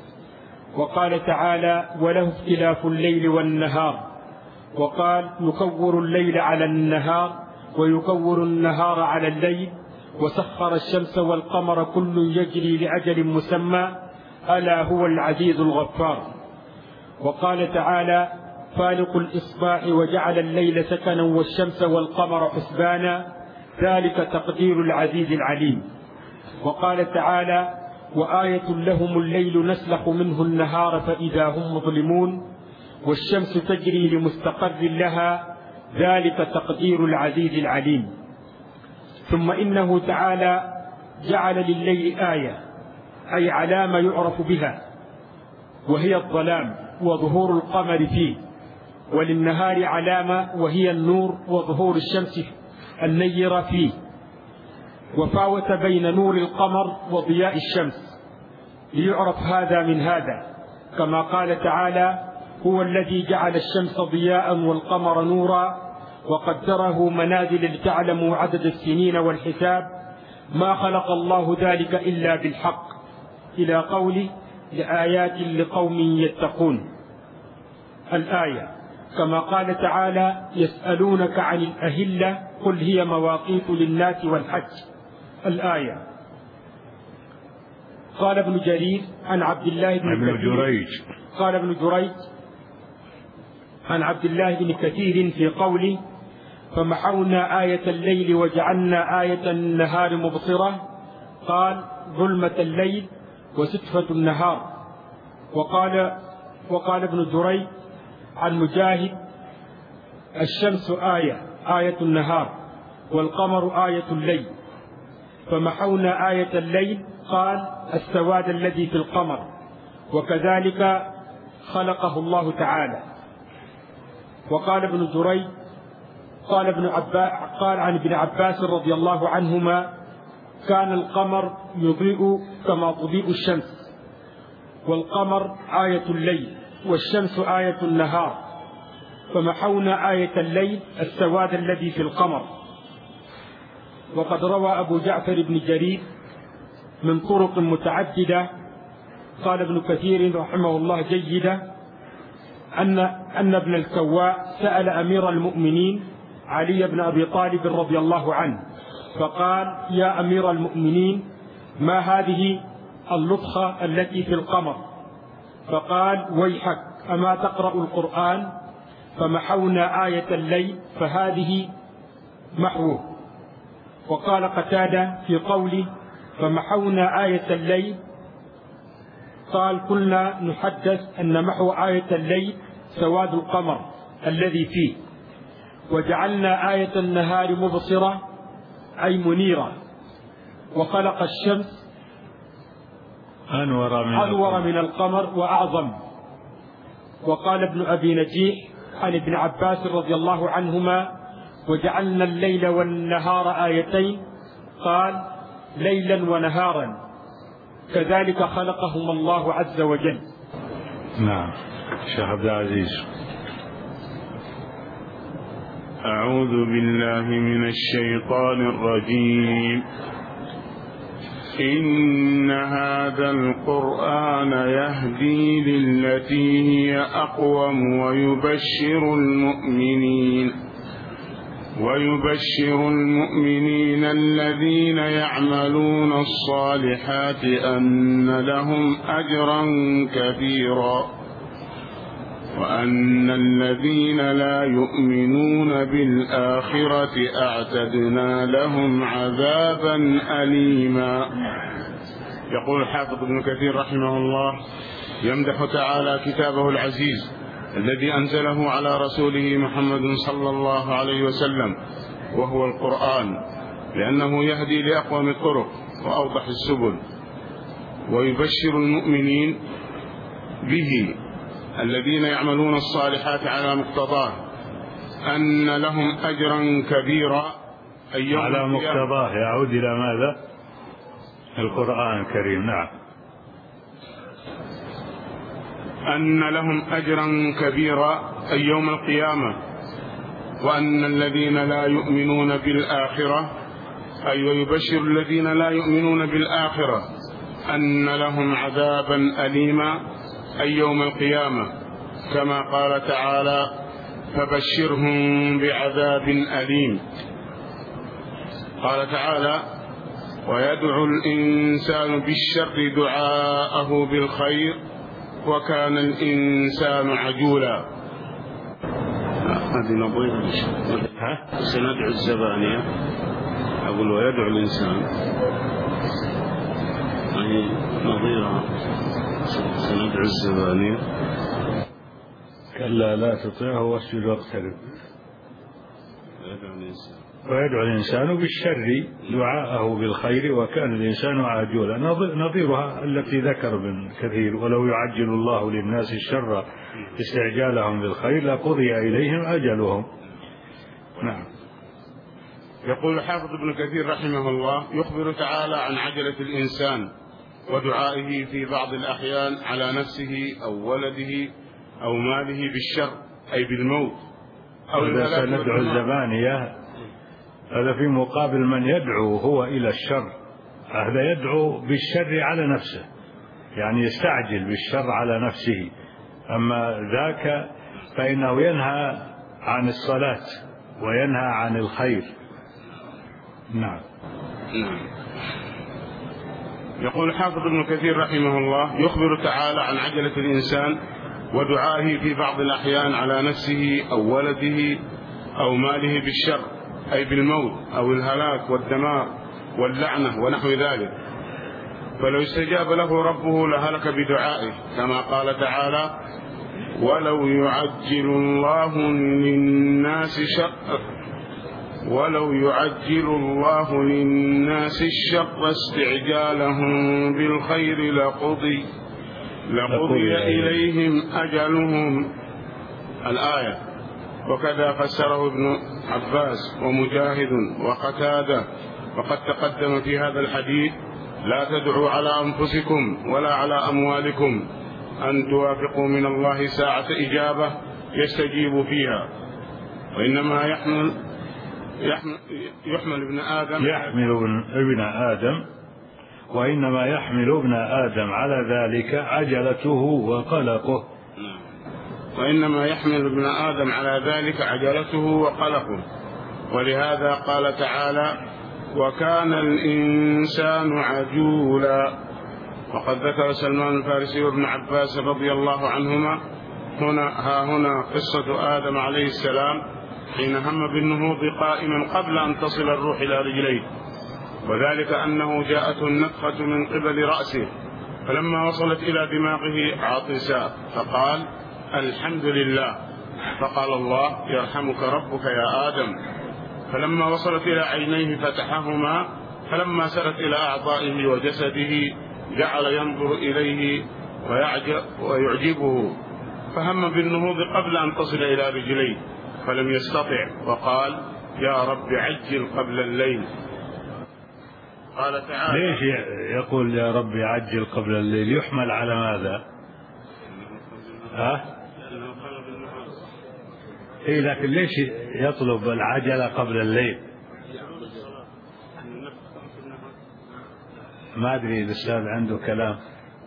وقال تعالى: وله اختلاف الليل والنهار. وقال: يكور الليل على النهار ويكور النهار على الليل وسخر الشمس والقمر كل يجري لأجل مسمى ألا هو العزيز الغفار. وقال تعالى: فالق الإصباح وجعل الليل سكنا والشمس والقمر حسبانا ذلك تقدير العزيز العليم. وقال تعالى: وآية لهم الليل نسلخ منه النهار فإذا هم مظلمون والشمس تجري لمستقر لها ذلك تقدير العزيز العليم. ثم إنه تعالى جعل لليل آية، أي علامة يعرف بها، وهي الظلام وظهور القمر فيه، وللنهار علامة وهي النور وظهور الشمس النيرة فيه، وفاوت بين نور القمر وضياء الشمس ليعرف هذا من هذا، كما قال تعالى: هو الذي جعل الشمس ضياء والقمر نورا وقدره منازل لتعلموا عدد السنين والحساب ما خلق الله ذلك إلا بالحق، إلى قوله: لآيات لقوم يتقون. الآية. كما قال تعالى: يسألونك عن الأهلة قل هي مواقيت للناس والحج. الآية. قال ابن جرير عن عبد الله بن ابن جريج قال ابن جريج عن عبد الله بن كثير في قوله: فمحونا آية الليل وجعلنا آية النهار مبصرة، قال: ظلمة الليل وسطفة النهار. وقال وقال ابن جريج عن مجاهد: الشمس آية آية النهار والقمر آية الليل. فمحونا آية الليل، قال: السواد الذي في القمر، وكذلك خلقه الله تعالى. وقال ابن جريج قال ابن عباس قال عن ابن عباس رضي الله عنهما: كان القمر يضيء كما تضيء الشمس، والقمر آية الليل والشمس آية النهار، فمحونا آية الليل السواد الذي في القمر. وقد روى أبو جعفر بن جرير من طرق متعددة، قال ابن كثير رحمه الله جيدة، أن أن ابن الكواء سأل أمير المؤمنين علي بن أبي طالب رضي الله عنه فقال: يا أمير المؤمنين، ما هذه اللطخة التي في القمر؟ فقال: ويحك، أما تقرأ القرآن؟ فمحونا آية الليل فهذه محوه. وقال قتادة في قوله فمحونا آية الليل، قال: كنا نحدث أن محو آية الليل سواد القمر الذي فيه، وجعلنا آية النهار مبصرة أي منيرة، وخلق الشمس أنور من, أنور من القمر وأعظم. وقال ابن أبي نجيح عن ابن عباس رضي الله عنهما: وجعلنا الليل والنهار آيتين، قال: ليلا ونهارا، كذلك خلقهما الله عز وجل. نعم. شيخ عبد العزيز. أعوذ بالله من الشيطان الرجيم. إن هذا القرآن يهدي للتي هي أقوم ويبشر المؤمنين ويبشر المؤمنين الذين يعملون الصالحات أن لهم أجرا كبيرا، وأن الذين لا يؤمنون بالآخرة أعتدنا لهم عذابا أليما. يقول الحافظ ابن كثير رحمه الله يمدح تعالى كتابه العزيز الذي أنزله على رسوله محمد صلى الله عليه وسلم، وهو القرآن، لأنه يهدي لأقوم الطرق وأوضح السبل، ويبشر المؤمنين به الذين يعملون الصالحات على مقتضاه أن لهم أجرا كبيرا. على مقتضاه يعود إلى ماذا؟ القرآن الكريم. نعم. أن لهم أجرا كبيرا أي يوم القيامة، وأن الذين لا يؤمنون بالآخرة أي ويبشر الذين لا يؤمنون بالآخرة أن لهم عذابا أليما أي يوم القيامة، كما قال تعالى: فبشرهم بعذاب أليم. قال تعالى: ويدعو الإنسان بالشر دعاءه بالخير وكان الإنسان عجولا. هذه نظيرة سندعو الزبانية. أقول ويدعو الإنسان، هذه نظيرة سندعو الزبانية. كلا لا تطيعه واسجد واقترب. ويدعو الإنسان ويدعو الإنسان بالشر دعاءه بالخير وكان الإنسان عجولا، نظيرها التي ذكر ابن كثير: ولو يعجل الله للناس الشر استعجالهم بالخير لقضي إليهم أجلهم. نعم. يقول حافظ ابن كثير رحمه الله يخبر تعالى عن عجلة الإنسان ودعائه في بعض الأحيان على نفسه أو ولده أو ماله بالشر أي بالموت أو إذا سندعو الزبانية، هذا في مقابل من يدعو هو إلى الشر. هذا يدعو بالشر على نفسه، يعني يستعجل بالشر على نفسه. أما ذاك فإنه ينهى عن الصلاة وينهى عن الخير. نعم. يقول حافظ ابن كثير رحمه الله يخبر تعالى عن عجلة الإنسان ودعائه في بعض الأحيان على نفسه أو ولده أو ماله بالشر أي بالموت أو الهلاك والدمار واللعنة ونحو ذلك، فلو استجاب له ربه لهلك بدعائه، كما قال تعالى: ولو يعجل الله للناس شر ولو يعجل الله للناس الشر استعجالهم بالخير لقضي لقضي إليهم أجلهم. الآية. وكذا فسره ابن عباس ومجاهد وقتادة، وقد تقدم في هذا الحديث لا تدعوا على أنفسكم ولا على أموالكم أن توافقوا من الله ساعة إجابة يستجيب فيها، وإنما يحمل يحمل, يحمل ابن آدم يحمل ابن آدم وإنما يحمل ابن آدم على ذلك عجلته وقلقه. وإنما يحمل ابن آدم على ذلك عجلته وقلقه. ولهذا قال تعالى: وكان الإنسان عجولا. وقد ذكر سلمان الفارسي وابن عباس رضي الله عنهما هنا ها هنا قصة آدم عليه السلام حين هم بالنهوض قائما قبل أن تصل الروح إلى رجليه، وذلك أنه جاءته النفخة من قبل رأسه، فلما وصلت إلى دماغه عطسا فقال: الحمد لله. فقال الله: يرحمك ربك يا آدم. فلما وصلت إلى عينيه فتحهما، فلما سرت إلى أعضائه وجسده جعل ينظر إليه ويعجبه، فهم بالنهوض قبل أن تصل إلى رجليه فلم يستطع، وقال: يا رب عجل قبل الليل. قال تعالى: ليش يقول يا رب عجل قبل الليل؟ يحمل على ماذا؟ ها؟ إيه، لكن ليش يطلب العجلة قبل الليل؟ ما أدري الأستاذ عنده كلام.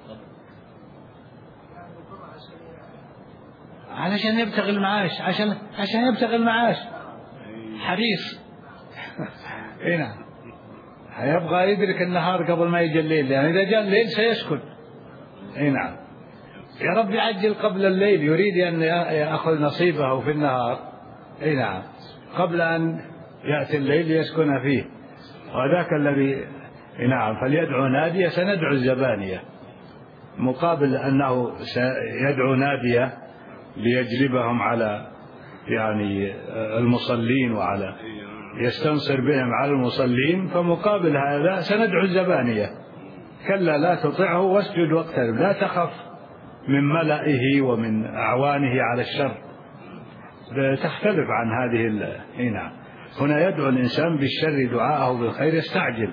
علشان يبتغي المعاش، عشان عشان يبتغي المعاش حريص. اي نعم، هيبغى يدرك النهار قبل ما يجي الليل، يعني إذا جاء الليل سيسكن. اي نعم، يا رب عجل قبل الليل، يريد أن يأخذ نصيبه في النهار. اي نعم، قبل أن يأتي الليل يسكن فيه. وذاك الذي نعم فليدعو نادية سندعو الزبانية، مقابل أنه سيدعو نادية ليجلبهم على يعني المصلين وعلى يستنصر بهم على المصلين، فمقابل هذا سندعو الزبانية. كلا لا تطعه واسجد واقترب، لا تخف من ملئه ومن أعوانه على الشر، تختلف عن هذه. هنا هنا يدعو الإنسان بالشر دعاءه بالخير، يستعجل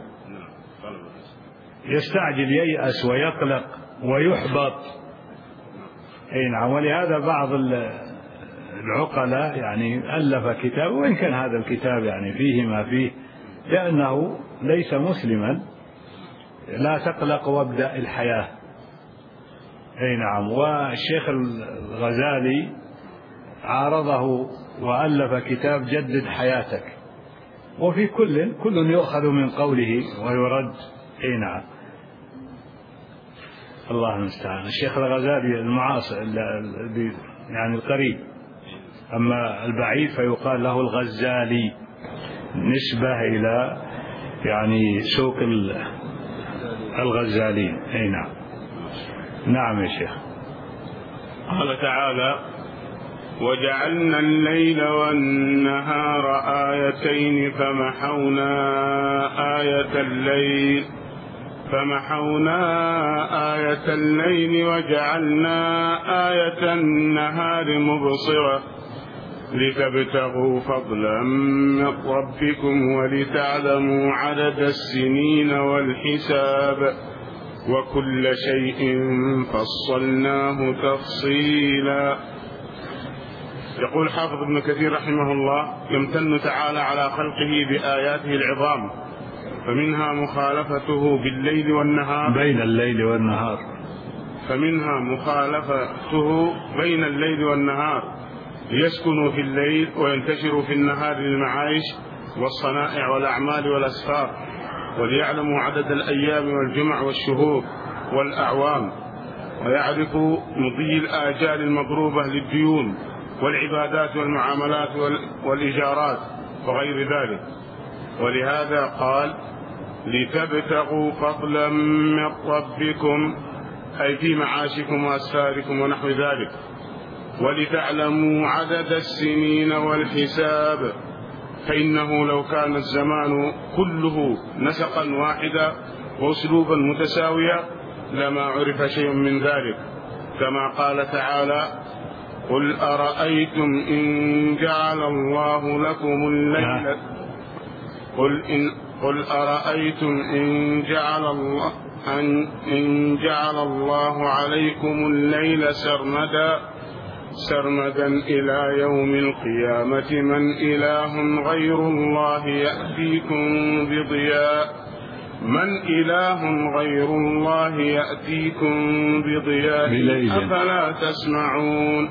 يستعجل ييأس ويقلق ويحبط. اي نعم، ولهذا بعض العقلاء يعني ألف كتاب، وإن كان هذا الكتاب يعني فيه ما فيه، لأنه ليس مسلما. لا تقلق وابدأ الحياة. اي نعم، والشيخ الغزالي عارضه وألف كتاب جدد حياتك، وفي كل كل يؤخذ من قوله ويرد. اي نعم، الله المستعان. الشيخ الغزالي المعاصر يعني القريب، أما البعيد فيقال له الغزالي، نسبة إلى يعني سوق الغزالين. أي نعم. نعم يا شيخ. قال تعالى: وجعلنا الليل والنهار آيتين فمحونا آية الليل فمحونا آية الليل وجعلنا آية النهار مبصرة لتبتغوا فضلا من ربكم ولتعلموا عدد السنين والحساب وكل شيء فصلناه تفصيلا. يقول حافظ ابن كثير رحمه الله: يمتن تعالى على خلقه بآياته العظام، فمنها مخالفته بالليل والنهار بين الليل والنهار فمنها مخالفته بين الليل والنهار ليسكنوا في الليل وينتشروا في النهار للمعايش والصنائع والأعمال والأسفار، وليعلموا عدد الأيام والجمع والشهور والأعوام، ويعرفوا مضي الآجال المضروبة للديون والعبادات والمعاملات والإيجارات وغير ذلك. ولهذا قال: لتبتغوا فضلا من ربكم، أي في معاشكم وأسفاركم ونحو ذلك، ولتعلموا عدد السنين والحساب، فإنه لو كان الزمان كله نسقا واحدا وأسلوبا متساويا لما عرف شيء من ذلك، كما قال تعالى: قل أرأيتم إن جعل الله لكم الليل قل إن, قل أرأيتم إن جعل الله أن إن جعل الله عليكم الليل سرمدا سرمدا إلى يوم القيامة من إله غير الله يأتيكم بضياء من إله غير الله يأتيكم بضياء أفلا تسمعون.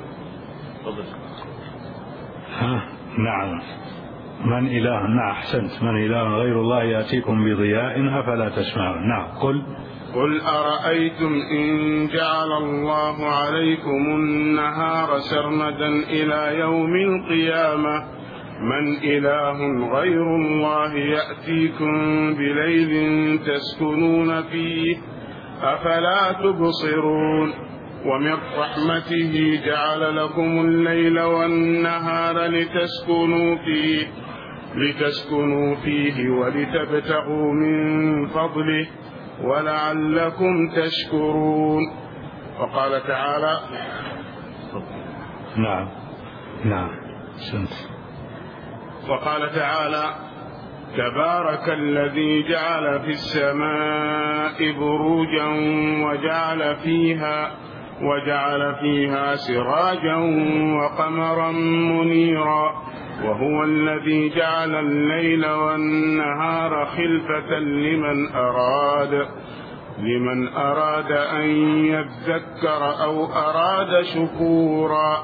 ها نعم من إله نعم أحسنت من إله غير الله يأتيكم بضياء أفلا تسمعون. نعم قل قل أرأيتم إن جعل الله عليكم النهار سرمدا إلى يوم القيامة من إله غير الله يأتيكم بليل تسكنون فيه أفلا تبصرون. ومن رحمته جعل لكم الليل والنهار لتسكنوا فيه لتسكنوا فيه ولتبتغوا من فضله ولعلكم تشكرون. وقال تعالى نعم نعم سنت. وقال تعالى تبارك الذي جعل في السماء بروجا وجعل فيها وجعل فيها سراجا وقمرا منيرا وهو الذي جعل الليل والنهار خلفة لمن أراد لمن أراد أن يذكر أو أراد شكورا.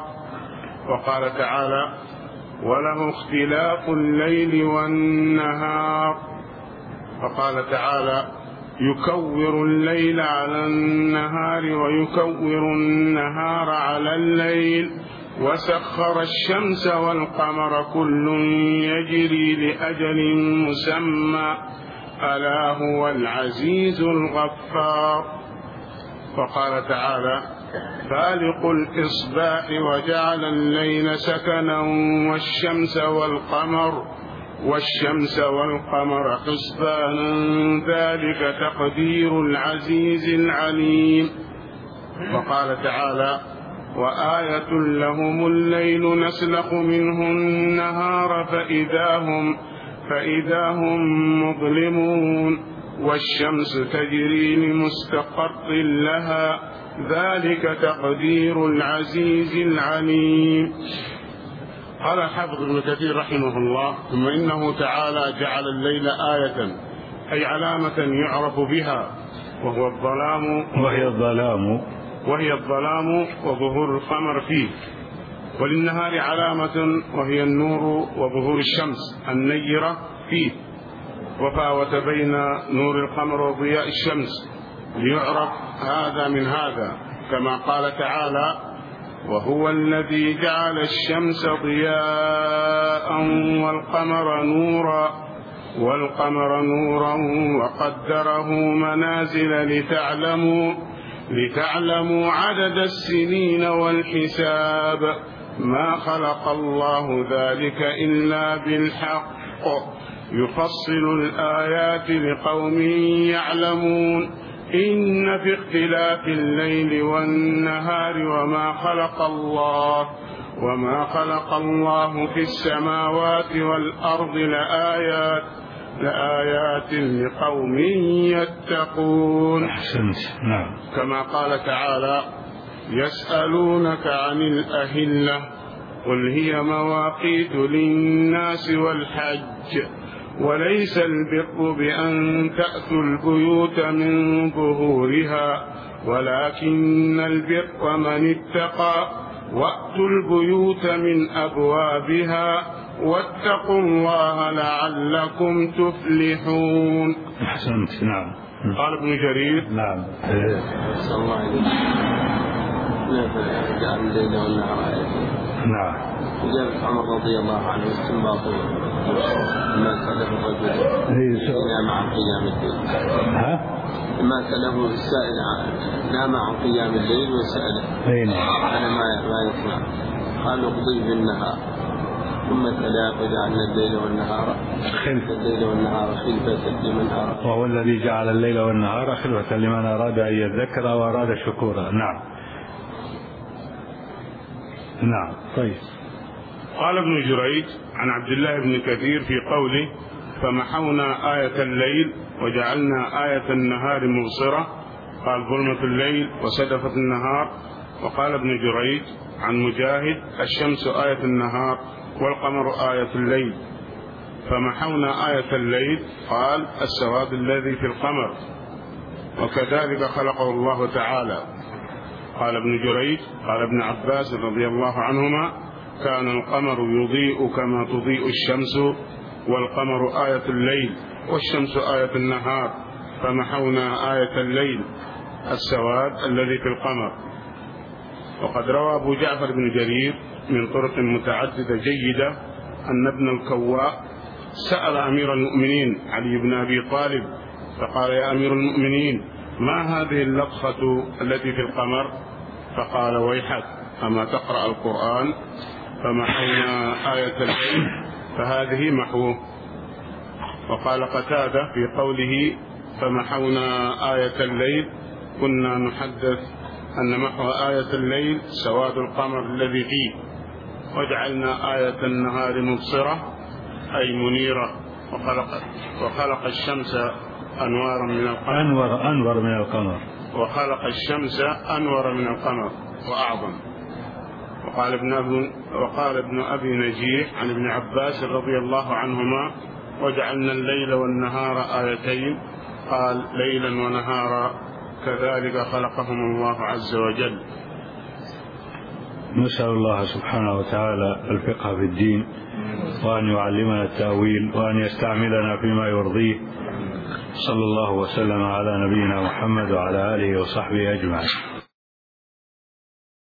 وقال تعالى وله اختلاف الليل والنهار. وقال تعالى يكور الليل على النهار ويكور النهار على الليل وسخر الشمس والقمر كل يجري لأجل مسمى ألا هو العزيز الغفار. وقال تعالى فالق الإصباح وجعل الليل سكنا والشمس والقمر والشمس والقمر حسبانا ذلك تقدير العزيز العليم. وقال تعالى وآية لهم الليل نسلخ منه النهار فإذا هم فإذا هم مظلمون والشمس تجري لمستقر لها ذلك تقدير العزيز العليم. قال الحافظ ابن كثير رحمه الله ثم إنه تعالى جعل الليل آية أي علامة يعرف بها وهو الظلام وهي الظلام وهي الظلام وظهور القمر فيه وللنهار علامة وهي النور وظهور الشمس النيرة فيه وفاوت بين نور القمر وضياء الشمس ليعرف هذا من هذا كما قال تعالى وهو الذي جعل الشمس ضياء والقمر نورا والقمر نورا وقدره منازل لتعلموا لتعلموا عدد السنين والحساب ما خلق الله ذلك إلا بالحق يفصل الآيات لقوم يعلمون إن في اختلاف الليل والنهار وما خلق الله وما خلق الله في السماوات والأرض لآيات لآيات لقوم يتقون. أحسنت. نعم. كما قال تعالى يسألونك عن الأهلة قل هي مواقيت للناس والحج وليس البر بأن تأتوا البيوت من ظهورها ولكن البر من اتقى وأتوا البيوت من أبوابها واتقوا الله لعلكم تفلحون. أحسنت. نعم. قال ابن جرير نعم صلى الله عليه وسلم جعل الليل والنهار آيتين. نعم. وجاء عمر رضي الله عنه استنباط ما سأله الرجل نام عن قيام الليل. ها؟ ما سأله السائل نام عن قيام الليل وسأله أين؟ أنا ما ما يسمع قال اقضي بالنهار ثم تلا فجعلنا الليل والنهار خلفة الليل والنهار خلفة لمن أراد وهو الذي جعل الليل والنهار خلفة لمن أراد أن يذكر وأراد شكورا. نعم. نعم. طيب. قال ابن جريج عن عبد الله بن كثير في قوله فمحونا آية الليل وجعلنا آية النهار مبصرة، قال ظلمة الليل وسدفة النهار. وقال ابن جريج عن مجاهد الشمس آية النهار والقمر آية الليل. فمحونا آية الليل قال السواد الذي في القمر، وكذلك خلقه الله تعالى. قال ابن جريج قال ابن عباس رضي الله عنهما كان القمر يضيء كما تضيء الشمس، والقمر آية الليل والشمس آية النهار، فمحونا آية الليل السواد الذي في القمر. وقد روى أبو جعفر بن جرير من طرق متعددة جيدة أن ابن الكواء سأل أمير المؤمنين علي بن أبي طالب فقال يا أمير المؤمنين ما هذه اللطخة التي في القمر؟ فقال ويحك أما تقرأ القرآن؟ فمحونا آية الليل فهذه محوه. وقال قتادة في قوله فمحونا آية الليل كنا نحدث أن محو آية الليل سواد القمر الذي فيه، وجعلنا آية النهار مبصرة أي منيرة، وخلق, وخلق الشمس أنوارا من القمر أنور, أنور من القمر وخلق الشمس أنور من القمر وأعظم. وقال ابن أبي, وقال ابن أبي نجيح عن ابن عباس رضي الله عنهما وجعلنا الليل والنهار آيتين، قال ليلا ونهارا كذلك خلقهم الله عز وجل. نسأل الله سبحانه وتعالى الفقه في الدين، وأن يعلمنا التأويل، وأن يستعملنا فيما يرضيه. صلى الله وسلم على نبينا محمد وعلى آله وصحبه أجمعين.